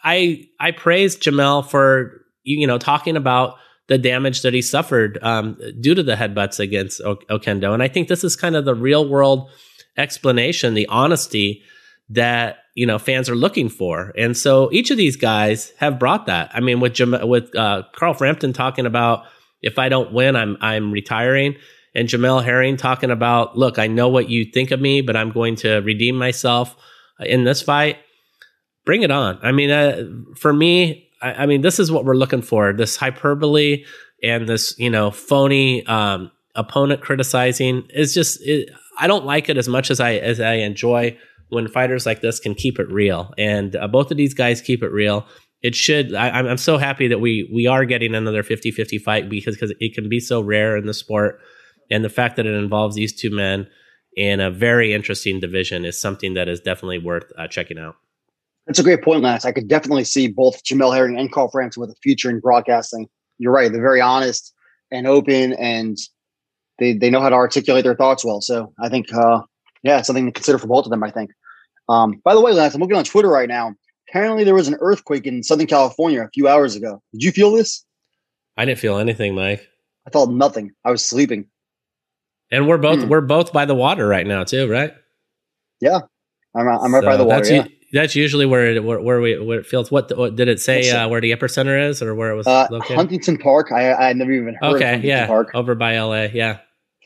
I praise Jamel for, talking about the damage that he suffered due to the headbutts against Oquendo. And I think this is kind of the real world explanation, the honesty that, fans are looking for. And so each of these guys have brought that. I mean, with Carl Frampton talking about, if I don't win, I'm retiring. And Jamel Herring talking about, look, I know what you think of me, but I'm going to redeem myself in this fight. Bring it on. I mean, for me, I mean, this is what we're looking for. This hyperbole and this, phony opponent criticizing is just, I don't like it as much as I enjoy when fighters like this can keep it real. And both of these guys keep it real. It should. I'm so happy that we are getting another 50-50 fight, because it can be so rare in the sport. And the fact that it involves these 2 men in a very interesting division is something that is definitely worth checking out. That's a great point, Lance. I could definitely see both Jamel Herring and Carl Frampton with a future in broadcasting. You're right. They're very honest and open, and they know how to articulate their thoughts well. So I think, it's something to consider for both of them, I think. By the way, Lance, I'm looking on Twitter right now. Apparently there was an earthquake in Southern California a few hours ago. Did you feel this? I didn't feel anything, Mike. I felt nothing. I was sleeping. And we're both by the water right now too, right? Yeah. I'm right by the water. That's usually where it feels. What did it say? Where the epicenter is, or where it was located? Huntington Park. I never even heard of Huntington Park. Over by LA. Yeah,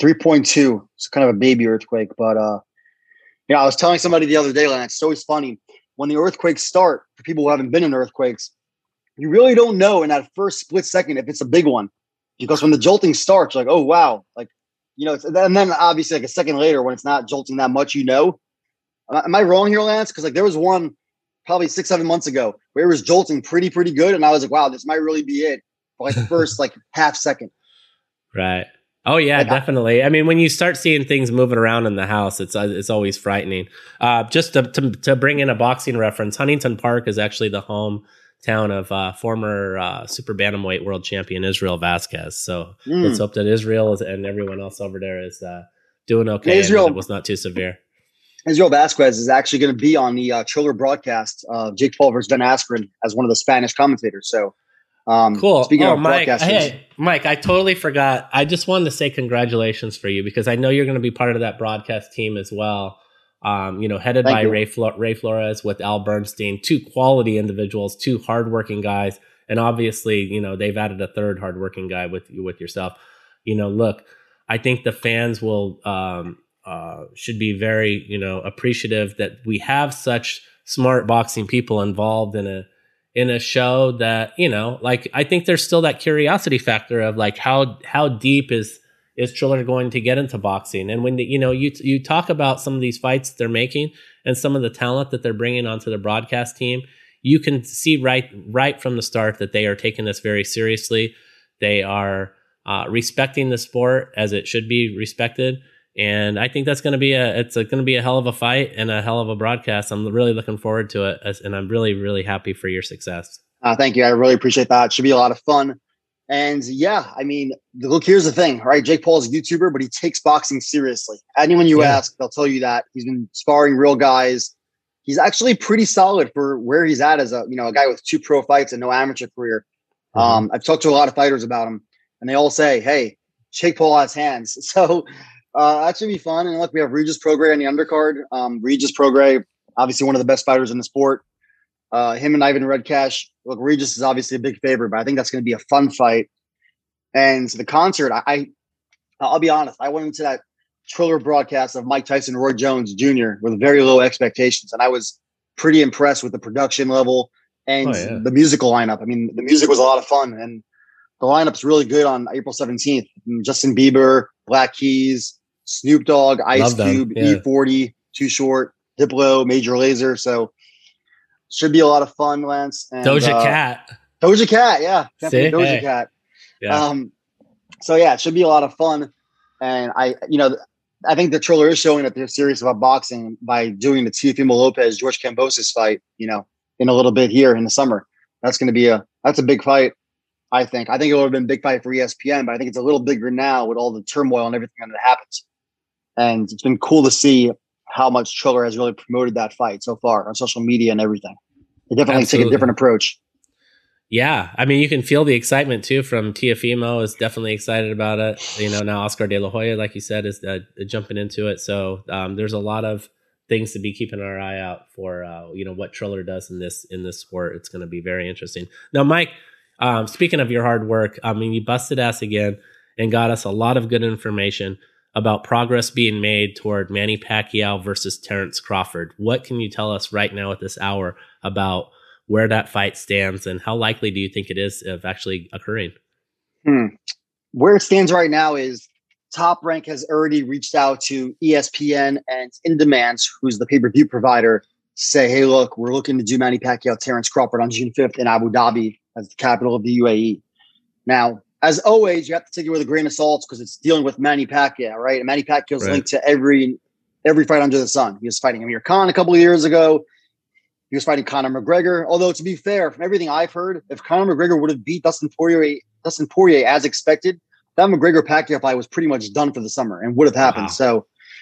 3.2. It's kind of a baby earthquake, but I was telling somebody the other day, Lance, it's always funny when the earthquakes start. For people who haven't been in earthquakes, you really don't know in that first split second if it's a big one, because when the jolting starts, you're like, oh wow, like and then obviously like a second later when it's not jolting that much, Am I wrong here, Lance? Because there was one probably 6-7 months ago where it was jolting pretty good, and I was like, "Wow, this might really be it." For the first half second. Right. Oh yeah, definitely. I mean, when you start seeing things moving around in the house, it's always frightening. Just to bring in a boxing reference, Huntington Park is actually the hometown of former super bantamweight world champion Israel Vasquez. So let's hope that Israel and everyone else over there is doing okay. Israel, and it was not too severe. Israel Vasquez is actually going to be on the Triller broadcast of Jake Paul versus Ben Askren as one of the Spanish commentators. So cool. Speaking of Mike, broadcasters. hey, Mike, I totally forgot. I just wanted to say congratulations for you, because I know you're going to be part of that broadcast team as well. Headed by Ray Flores with Al Bernstein, 2 quality individuals, 2 hardworking guys. And obviously, they've added a 3rd hardworking guy with yourself. Look, I think the fans will, should be very, appreciative that we have such smart boxing people involved in in a show that, you know, like, I think there's still that curiosity factor of like, how deep is Triller going to get into boxing? And when you talk about some of these fights they're making and some of the talent that they're bringing onto the broadcast team, you can see right from the start that they are taking this very seriously. They are respecting the sport as it should be respected. And I think that's going to be a hell of a fight and a hell of a broadcast. I'm really looking forward to it, and I'm really, really happy for your success. Thank you. I really appreciate that. It should be a lot of fun. And yeah, I mean, look, here's the thing, right? Jake Paul is a YouTuber, but he takes boxing seriously. Anyone you ask, they'll tell you that. He's been sparring real guys. He's actually pretty solid for where he's at as a guy with 2 pro fights and no amateur career. I've talked to a lot of fighters about him, and they all say, hey, Jake Paul has hands. So that should be fun. And look, we have Regis Prograis on the undercard. Regis Prograis, obviously one of the best fighters in the sport. Him and Ivan Redcash. Look, Regis is obviously a big favorite, but I think that's going to be a fun fight. And the concert, I'll be honest, I went into that Triller broadcast of Mike Tyson and Roy Jones Jr. with very low expectations, and I was pretty impressed with the production level and the musical lineup. I mean, the music was a lot of fun, and the lineup's really good on April 17th. Justin Bieber, Black Keys, Snoop Dogg, Ice Cube, E40, Too Short, Diplo, Major Lazer. So should be a lot of fun, Lance. And, Doja Cat, yeah. Doja Cat. Yeah. So yeah, it should be a lot of fun. And I think the Triller is showing that they're serious about boxing by doing the Teofimo Lopez, George Kambosos fight, in a little bit here in the summer. That's going to be that's a big fight. I think it would have been a big fight for ESPN, but I think it's a little bigger now with all the turmoil and everything that happens. And it's been cool to see how much Triller has really promoted that fight so far on social media and everything. They definitely take a different approach. Yeah. I mean, you can feel the excitement too from Teofimo is definitely excited about it. Now Oscar De La Hoya, like you said, is jumping into it. So there's a lot of things to be keeping our eye out for, what Triller does in this sport. It's going to be very interesting. Now, Mike, speaking of your hard work, I mean, you busted ass again and got us a lot of good information about progress being made toward Manny Pacquiao versus Terrence Crawford. What can you tell us right now at this hour about where that fight stands and how likely do you think it is of actually occurring? Where it stands right now is Top Rank has already reached out to ESPN and In Demands, who's the pay-per-view provider, to say, hey, look, we're looking to do Manny Pacquiao, Terrence Crawford on June 5th in Abu Dhabi as the capital of the UAE. Now, as always, you have to take it with a grain of salt because it's dealing with Manny Pacquiao, right? And Manny Pacquiao is linked to every fight under the sun. He was fighting Amir Khan a couple of years ago. He was fighting Conor McGregor. Although, to be fair, from everything I've heard, if Conor McGregor would have beat Dustin Poirier as expected, that McGregor-Pacquiao fight was pretty much done for the summer and would have happened. Wow. So,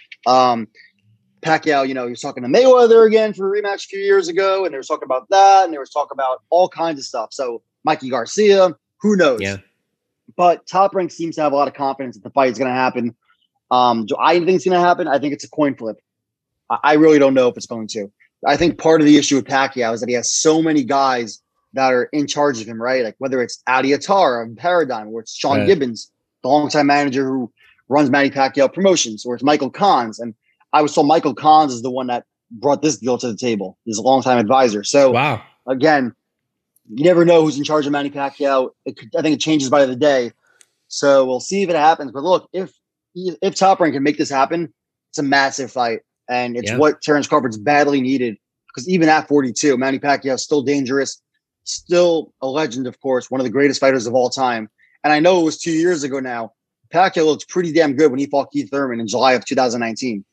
Pacquiao, he was talking to Mayweather again for a rematch a few years ago, and they were talking about that, and they were talking about all kinds of stuff. So, Mikey Garcia, who knows? Yeah. But Top Rank seems to have a lot of confidence that the fight is going to happen. Do I think it's going to happen? I think it's a coin flip. I really don't know if it's going to. I think part of the issue with Pacquiao is that he has so many guys that are in charge of him, right? Like whether it's Adi Attar of Paradigm, or it's Sean Gibbons, the longtime manager who runs Manny Pacquiao Promotions, or it's Michael Kahns. And I was told Michael Kahns is the one that brought this deal to the table. He's a longtime advisor. So again, you never know who's in charge of Manny Pacquiao. I think it changes by the day. So we'll see if it happens. But look, if Top Rank can make this happen, it's a massive fight. And it's what Terrence Crawford's badly needed. Because even at 42, Manny Pacquiao is still dangerous, still a legend, of course, one of the greatest fighters of all time. And I know it was 2 years ago now. Pacquiao looked pretty damn good when he fought Keith Thurman in July of 2019.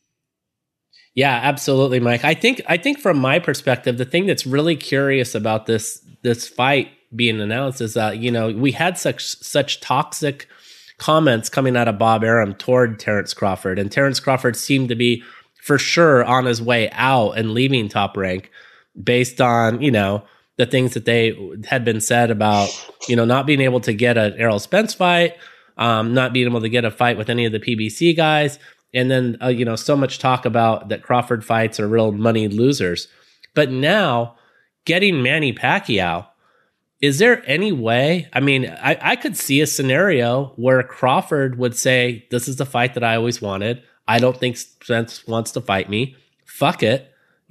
Yeah, absolutely, Mike. I think from my perspective, the thing that's really curious about this fight being announced is that, we had such toxic comments coming out of Bob Arum toward Terrence Crawford. And Terrence Crawford seemed to be for sure on his way out and leaving Top Rank based on, the things that they had been said about, not being able to get an Errol Spence fight, not being able to get a fight with any of the PBC guys. And then, so much talk about that Crawford fights are real money losers. But now getting Manny Pacquiao, is there any way? I mean, I could see a scenario where Crawford would say, this is the fight that I always wanted. I don't think Spence wants to fight me. Fuck it.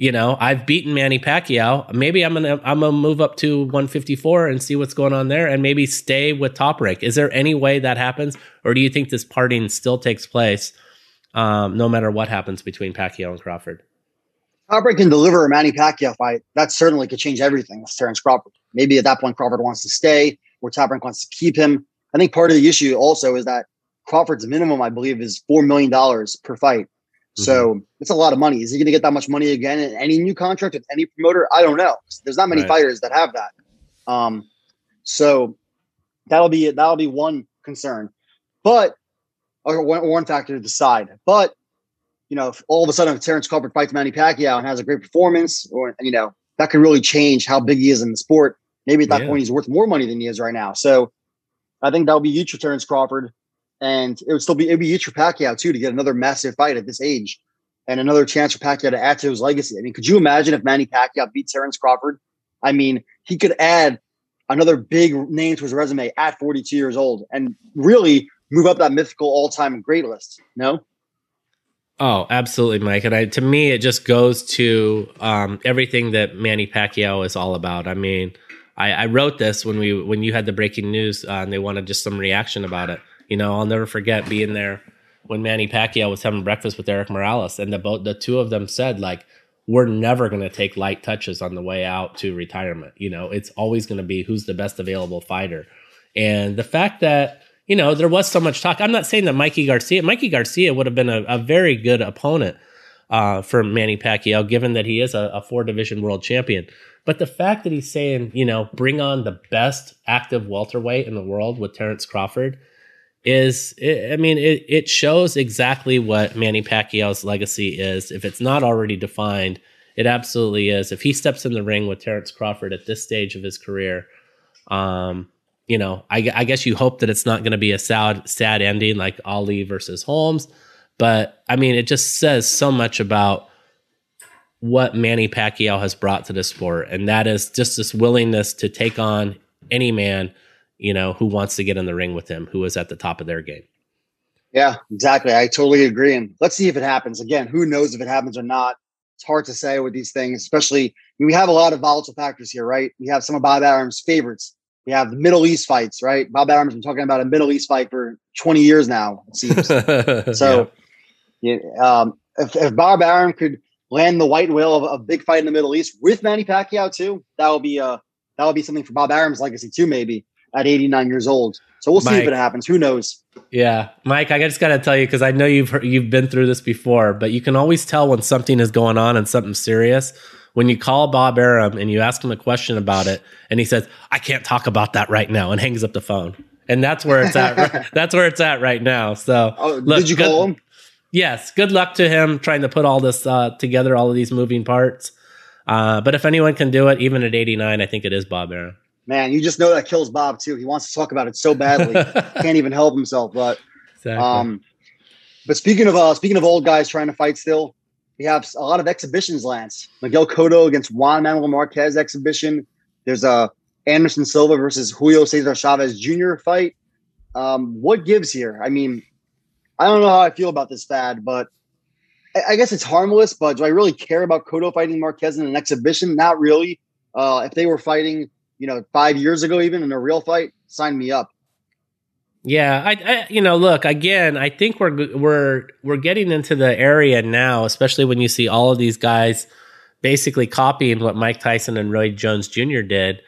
I've beaten Manny Pacquiao. Maybe I'm gonna move up to 154 and see what's going on there, and maybe stay with Top Rank. Is there any way that happens, or do you think this parting still takes place, no matter what happens between Pacquiao and Crawford? Top Rank can deliver a Manny Pacquiao fight. That certainly could change everything with Terrence Crawford. Maybe at that point Crawford wants to stay, or Top Rank wants to keep him. I think part of the issue also is that Crawford's minimum, I believe, is $4 million per fight. So it's a lot of money. Is he going to get that much money again in any new contract with any promoter? I don't know. There's not many fighters that have that. So that'll be one concern, but or one factor to decide. But if all of a sudden if Terrence Crawford fights Manny Pacquiao and has a great performance, or that could really change how big he is in the sport. Maybe at that point he's worth more money than he is right now. So I think that'll be huge for Terrence Crawford. And it'd be huge for Pacquiao too to get another massive fight at this age, and another chance for Pacquiao to add to his legacy. I mean, could you imagine if Manny Pacquiao beat Terrence Crawford? I mean, he could add another big name to his resume at 42 years old and really move up that mythical all-time great list. No? Oh, absolutely, Mike. And to me, it just goes to everything that Manny Pacquiao is all about. I mean, I wrote this when you had the breaking news and they wanted just some reaction about it. I'll never forget being there when Manny Pacquiao was having breakfast with Eric Morales, and the two of them said, like, we're never going to take light touches on the way out to retirement. It's always going to be who's the best available fighter. And the fact that, there was so much talk. I'm not saying that Mikey Garcia would have been a very good opponent for Manny Pacquiao, given that he is a 4-division world champion. But the fact that he's saying, bring on the best active welterweight in the world with Terrence Crawford, it shows exactly what Manny Pacquiao's legacy is. If it's not already defined, it absolutely is. If he steps in the ring with Terrence Crawford at this stage of his career, I guess you hope that it's not going to be a sad ending like Ali versus Holmes. But it just says so much about what Manny Pacquiao has brought to the sport, and that is just this willingness to take on any man who wants to get in the ring with him, who is at the top of their game. Yeah, exactly. I totally agree. And let's see if it happens. Again, who knows if it happens or not? It's hard to say with these things, especially we have a lot of volatile factors here, right? We have some of Bob Arum's favorites. We have the Middle East fights, right? Bob Arum's been talking about a Middle East fight for 20 years now, it seems. So if Bob Arum could land the white whale of a big fight in the Middle East with Manny Pacquiao too, that would be something for Bob Arum's legacy too, maybe. At 89 years old. So we'll see if it happens. Who knows? Yeah. Mike, I just got to tell you, because I know you've been through this before, but you can always tell when something is going on and something serious. When you call Bob Arum and you ask him a question about it, and he says, I can't talk about that right now, and hangs up the phone. And that's where it's at. That's where it's at right now. So look, did you call him? Yes. Good luck to him trying to put all this together, all of these moving parts. But if anyone can do it, even at 89, I think it is Bob Arum. Man, you just know that kills Bob too. He wants to talk about it so badly, can't even help himself. But, exactly. But speaking of old guys trying to fight still, we have a lot of exhibitions, Lance. Miguel Cotto against Juan Manuel Marquez exhibition. There's a Anderson Silva versus Julio Cesar Chavez Jr. fight. What gives here? I don't know how I feel about this fad, but I guess it's harmless. But do I really care about Cotto fighting Marquez in an exhibition? Not really. If they were fighting, 5 years ago, even in a real fight, sign me up. Yeah, I look, again, I think we're getting into the area now, especially when you see all of these guys basically copying what Mike Tyson and Roy Jones Jr. did.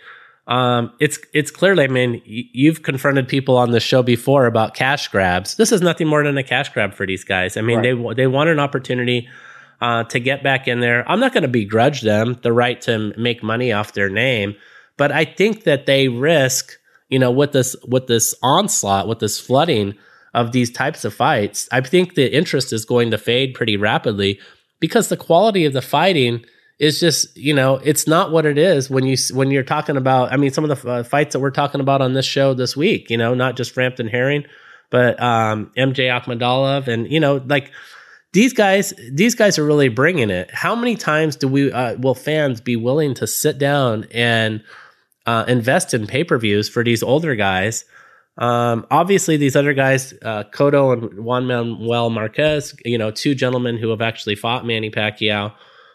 It's clearly, you've confronted people on the show before about cash grabs. This is nothing more than a cash grab for these guys. Right. They want an opportunity to get back in there. I'm not going to begrudge them the right to make money off their name, but I think that they risk, with this onslaught, with this flooding of these types of fights, I think the interest is going to fade pretty rapidly because the quality of the fighting is just, it's not what it is when you're talking about, some of the fights that we're talking about on this show this week, not just Frampton Herring, but MJ Akhmadalov and, these guys are really bringing it. How many times will fans be willing to sit down and invest in pay-per-views for these older guys? Obviously, these other guys, Cotto and Juan Manuel Marquez, two gentlemen who have actually fought Manny Pacquiao.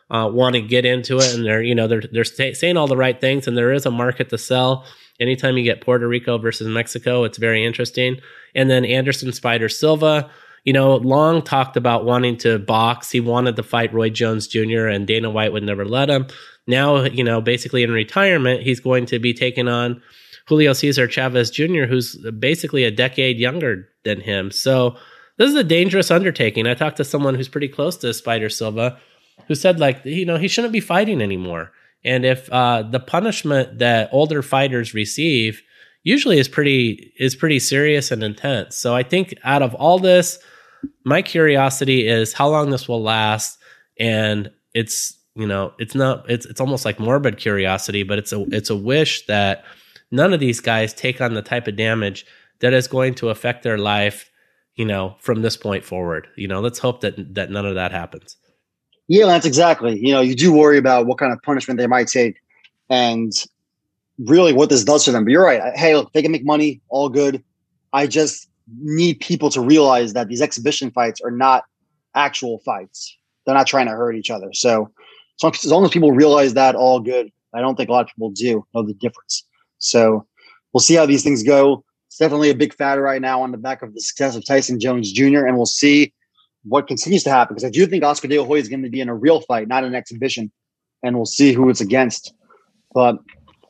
want to get into it, and they're saying all the right things, and there is a market to sell. Anytime you get Puerto Rico versus Mexico, it's very interesting. And then Anderson Spider Silva, long talked about wanting to box. He wanted to fight Roy Jones Jr., and Dana White would never let him. Now, basically in retirement, he's going to be taking on Julio Cesar Chavez Jr., who's basically a decade younger than him. So this is a dangerous undertaking. I talked to someone who's pretty close to Spider Silva, who said, he shouldn't be fighting anymore. And if the punishment that older fighters receive usually is pretty serious and intense. So I think out of all this, my curiosity is how long this will last. And it's almost like morbid curiosity, but it's a wish that none of these guys take on the type of damage that is going to affect their life, from this point forward. Let's hope that none of that happens. Yeah, Lance, exactly. You do worry about what kind of punishment they might take and really what this does for them. But you're right. Hey, look, they can make money, all good. I just need people to realize that these exhibition fights are not actual fights. They're not trying to hurt each other. So as long as people realize that, all good. I don't think a lot of people do know the difference. So we'll see how these things go. It's definitely a big factor right now on the back of the success of Tyson Jones Jr., and we'll see what continues to happen, because I do think Oscar De La Hoya is going to be in a real fight, not an exhibition, and we'll see who it's against. But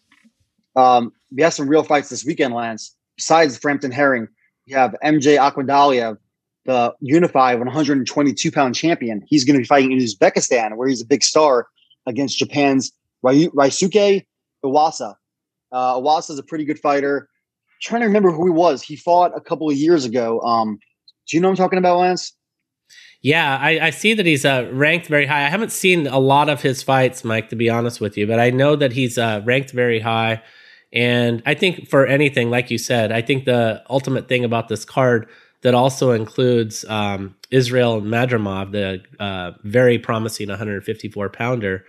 we have some real fights this weekend, Lance. Besides Frampton Herring, we have MJ Akhmadaliev, the unified 122-pound champion. He's going to be fighting in Uzbekistan, where he's a big star, against Japan's Ryusuke Iwasa. Iwasa is a pretty good fighter. I'm trying to remember who he was. He fought a couple of years ago. Do you know what I'm talking about, Lance? Yeah, I see that he's ranked very high. I haven't seen a lot of his fights, Mike, to be honest with you, but I know that he's ranked very high. And I think for anything, like you said, I think the ultimate thing about this card that also includes Israel Madrimov, the very promising 154-pounder,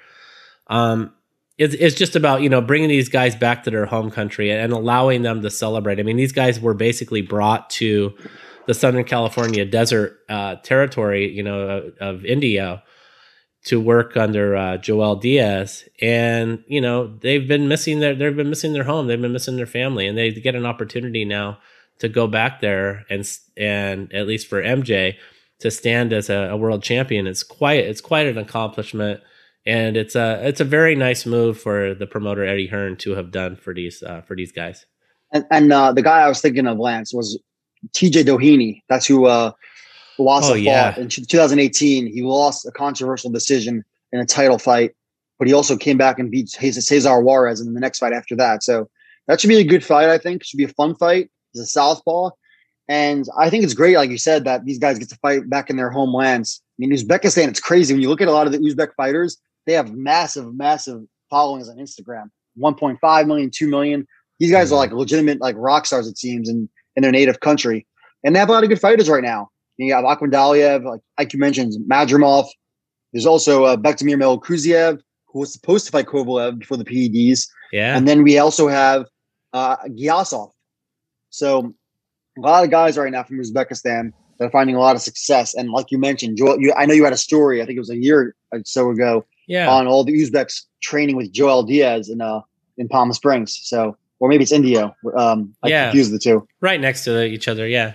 is just about, bringing these guys back to their home country and allowing them to celebrate. I mean, these guys were basically brought to the Southern California desert territory, of Indio, to work under Joel Diaz, and they've been missing their home, they've been missing their family, and they get an opportunity now to go back there and at least for MJ to stand as a world champion. It's quite an accomplishment, and it's a very nice move for the promoter Eddie Hearn to have done for these guys. And the guy I was thinking of, Lance, was TJ Doheny. That's who Iwasa fought in 2018. He lost a controversial decision in a title fight, but he also came back and beat Cesar Juarez in the next fight after that. So that should be a good fight, I think. It should be a fun fight. He's a southpaw. And I think it's great, like you said, that these guys get to fight back in their homelands. I mean, Uzbekistan, it's crazy. When you look at a lot of the Uzbek fighters, they have massive, massive followings on Instagram. 1.5 million, 2 million. These guys are like legitimate like rock stars, it seems, in their native country. And they have a lot of good fighters right now. You have Akhmadaliev, like you mentioned, Madrimov. There's also Bektemir Melikuziev, who was supposed to fight Kovalev before the PEDs. Yeah. And then we also have Gyasov. So a lot of guys right now from Uzbekistan that are finding a lot of success. And like you mentioned, Joel, I know you had a story, I think it was a year or so ago, on all the Uzbeks training with Joel Diaz in Palm Springs. So, or maybe it's Indio. I confuse the two. Right next to each other, yeah.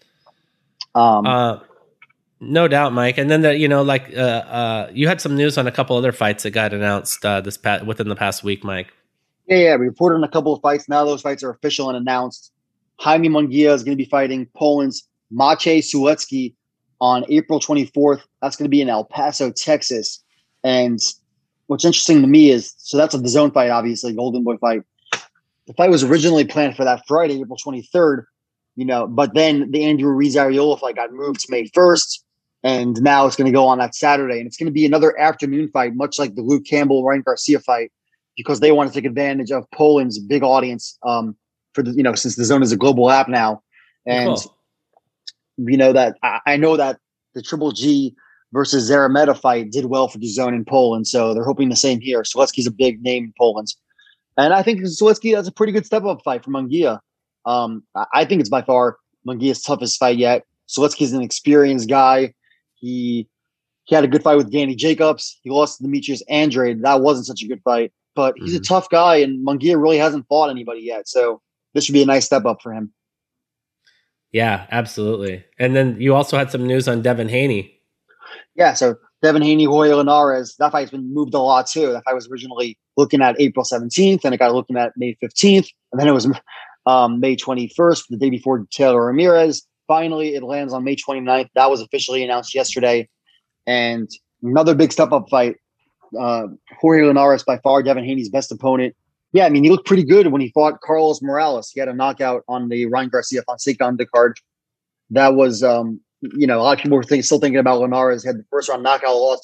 No doubt, Mike. And then you had some news on a couple other fights that got announced within the past week, Mike. Yeah. We reported on a couple of fights. Now those fights are official and announced. Jaime Munguia is going to be fighting Poland's Maciej Sulecki on April 24th. That's going to be in El Paso, Texas. And what's interesting to me is, so that's a DAZN fight, obviously, Golden Boy fight. The fight was originally planned for that Friday, April 23rd, but then the Andrew Ruiz-Arreola fight got moved to May 1st, and now it's going to go on that Saturday. And it's going to be another afternoon fight, much like the Luke Campbell-Ryan Garcia fight, because they want to take advantage of Poland's big audience since DAZN is a global app now. And cool. That I know that the Triple G versus Zarameta fight did well for DAZN in Poland, so they're hoping the same here. Sulecki's a big name in Poland. And I think Sulecki, that's a pretty good step-up fight for Munguia. I think it's by far Munguia's toughest fight yet. Sulecki's an experienced guy. He He had a good fight with Danny Jacobs. He lost to Demetrius Andrade. That wasn't such a good fight, but he's a tough guy, and Munguia really hasn't fought anybody yet. So this should be a nice step up for him. Yeah, absolutely. And then you also had some news on Devin Haney. Yeah, so Devin Haney, Jorge Linares, that fight's been moved a lot too. That fight was originally looking at April 17th, and it got looking at May 15th, and then it was May 21st, the day before Taylor Ramirez. Finally, it lands on May 29th. That was officially announced yesterday. And another big step-up fight. Jorge Linares, by far, Devin Haney's best opponent. Yeah, I mean, he looked pretty good when he fought Carlos Morales. He had a knockout on the Ryan Garcia-Fonseca undercard. That was, a lot of people were still thinking about Linares. He had the first-round knockout loss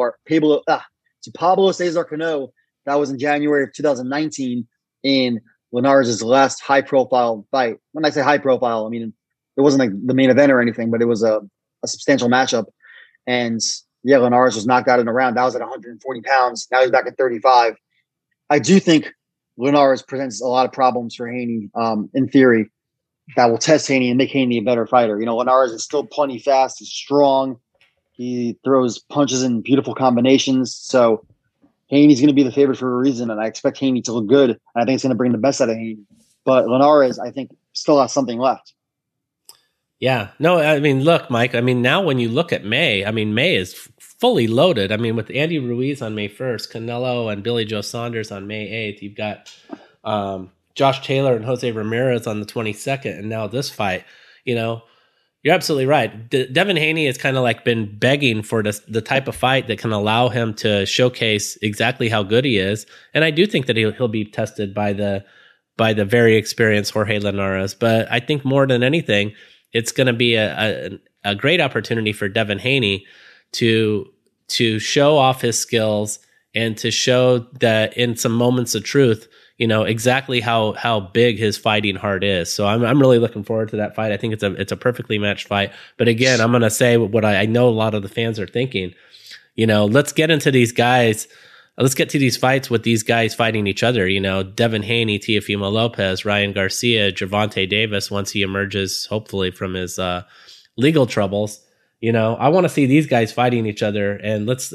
to Pablo Cesar Cano. That was in January of 2019 in Linares' last high-profile fight. When I say high-profile, I mean, it wasn't like the main event or anything, but it was a substantial matchup. And yeah, Linares was knocked out in a round. That was at 140 pounds. Now he's back at 35. I do think Linares presents a lot of problems for Haney, in theory, that will test Haney and make Haney a better fighter. Linares is still plenty fast. He's strong. He throws punches in beautiful combinations. So Haney's going to be the favorite for a reason, and I expect Haney to look good. And I think it's going to bring the best out of Haney. But Linares, I think, still has something left. Yeah. No, I mean, look, Mike, I mean, now when you look at May, I mean, May is fully loaded. I mean, with Andy Ruiz on May 1st, Canelo and Billy Joe Saunders on May 8th, you've got Josh Taylor and Jose Ramirez on the 22nd, and now this fight, you're absolutely right. Devin Haney has kind of like been begging for the type of fight that can allow him to showcase exactly how good he is. And I do think that he'll be tested by the very experienced Jorge Linares. But I think more than anything, it's going to be a great opportunity for Devin Haney to show off his skills and to show that in some moments of truth, exactly how big his fighting heart is. So I'm really looking forward to that fight. I think it's a perfectly matched fight. But again, I'm going to say what I know a lot of the fans are thinking. Let's get into these guys. Let's get to these fights with these guys fighting each other. Devin Haney, Teofimo Lopez, Ryan Garcia, Gervonta Davis, once he emerges, hopefully, from his legal troubles. I want to see these guys fighting each other, and let's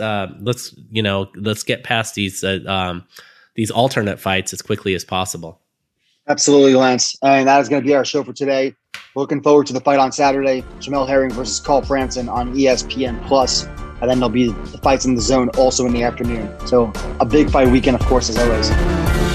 get past these alternate fights as quickly as possible. Absolutely, Lance. And that is going to be our show for today. Looking forward to the fight on Saturday, Jamel Herring versus Carl Frampton on ESPN Plus. And then there'll be the fights in the zone also in the afternoon. So a big fight weekend, of course, as always.